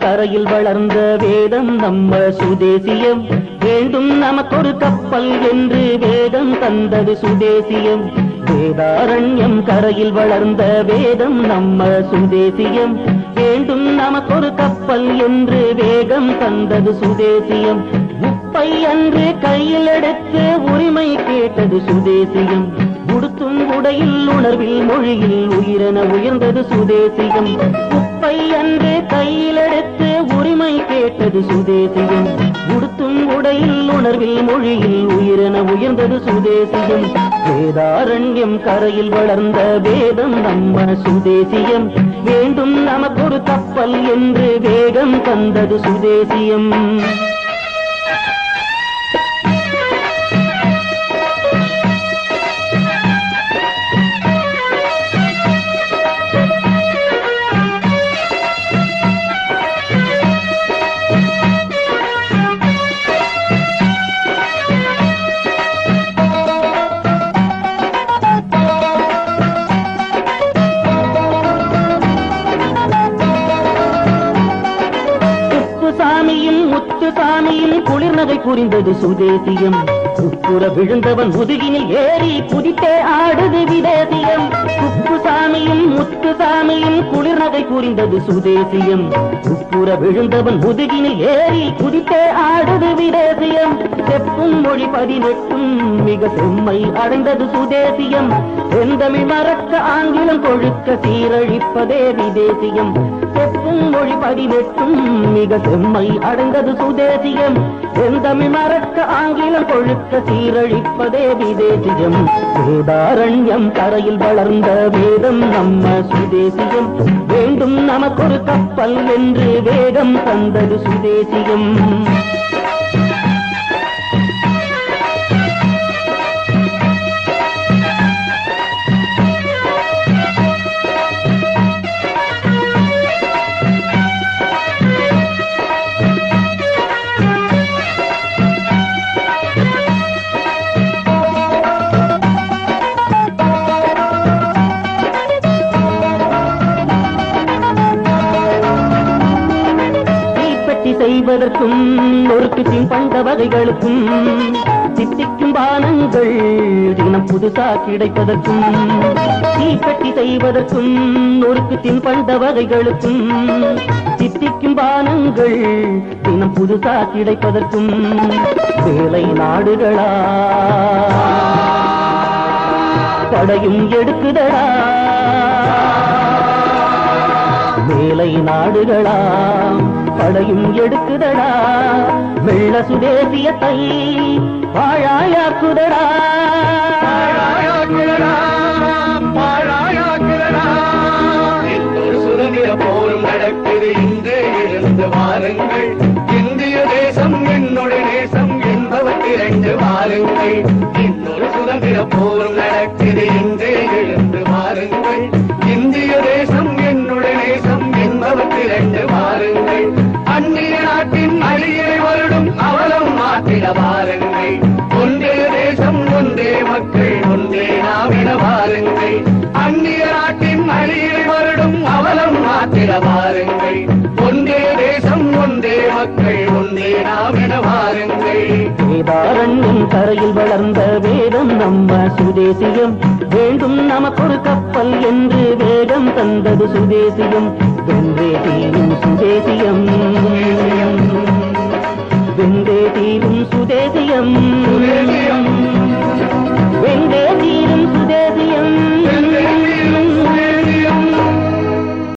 கரையில் வளர்ந்த வேதம் நம்ம சுதேசியம். வேண்டும் நமக்கொரு கப்பல் என்று வேதம் தந்தது சுதேசியம். வேதாரண்யம் கரையில் வளர்ந்த வேதம் நம்ம சுதேசியம். வேண்டும் நமக்கொரு கப்பல் என்று வேகம் தந்தது சுதேசியம். உப்பை அன்று கையில் எடுத்து உரிமை கேட்டது சுதேசியம். உடுத்தும் உடையில் உணர்வில் மொழியில் உயிரென உயர்ந்தது சுதேசியம். உப்பை அன்று கையில் எடுத்து உரிமை கேட்டது சுதேசியம். உடுத்தும் உடையில் உணர்வில் மொழியில் உயிரென உயர்ந்தது சுதேசியம். வேதாரண்யம் கரையில் வளர்ந்த வேதம் நம்ம சுதேசியம். வேண்டும் நமக்கொரு கப்பல் என்று வேகம் தந்தது சுதேசியம். முத்துசாமியின் குளிர்நகை புரிந்தது சுதேசியம். உப்புற விழுந்தவன் முதுகினில் ஏறி குதித்தே ஆடுது விதேசியம். உப்புசாமியும் முத்துசாமியின் குளிர்நகை புரிந்தது சுதேசியம். உப்புற விழுந்தவன் முதுகினில் ஏறி குதித்தே ஆடுது விதேசியம். செப்பும் மொழி 18 மிக செம்மை அடைந்தது சுதேசியம். செந்தமிழ் மறக்க ஆங்கிலம் கொழுக்க சீரழிப்பதே விதேசியம். செப்பும் மொழி 18 மிக செம்மை அடைந்தது சுதேசியம். செந்தமிழ் மறக்க ஆங்கிலம் கொழுக்க சீரழிப்பதே விதேசியம். வேதாரண்யம் கரையில் வளர்ந்த வேதம் நம்ம சுதேசியம். வேண்டும் நமக்கொரு கப்பல் என்று வேகம் தந்தது சுதேசியம். செய்வதற்கும் நொறுக்குத்தின் பண்ட வகைகளுக்கும் சித்திக்கும் பானங்கள் தினம் புதுசா கிடைப்பதற்கும் தீப்பெட்டி செய்வதற்கும் நொறுக்குத்தின் பண்ட வகைகளுக்கும் சித்திக்கும் பானங்கள் தினம் புதுசா கிடைப்பதற்கும் வேலை நாடுகளா படையும் எடுக்குதடா. வேலை நாடுகளா படையும் எடுக்குதடா. வெள்ள சுதேசியத்தை பாழாயாக்குதடா. இன்னொரு சுதந்திர போரும் நடக்குது இன்று எழுந்து வாருங்கள். இந்திய தேசம் என்னுடைய நேசம் என்பவர் திரண்டு வாருங்கள். இன்னொரு சுதந்திர போரும் நடக்குது இன்று எழுந்து வாருங்கள். இந்திய தேசம் என்னுடைய நேசம் என்பவர் திரண்டு வாருங்கள். அந்நிய நாட்டின் அழியை வருடும் அவலம் மாற்றிட வாருங்கள். ஒன்றே தேசம் ஒன்றே மக்கள் ஒன்றே நாவிட வாருங்கள். அந்நிய நாட்டின் அழியை வருடும் அவலம் மாற்றிட வாருங்கள். ஒன்றே தேசம் ஒன்றே மக்கள் ஒன்றே நாவிட வாருங்கள். வேதாரண்யம் கரையில் வளர்ந்த வேதம் நம்ம சுதேசியம். வேண்டும் நமக்கொரு கப்பல் என்று வேகம் தந்தது சுதேசியம். வென்றே தீரும் சுதேசியம். வென்றே தீரும் சுதேசியம்.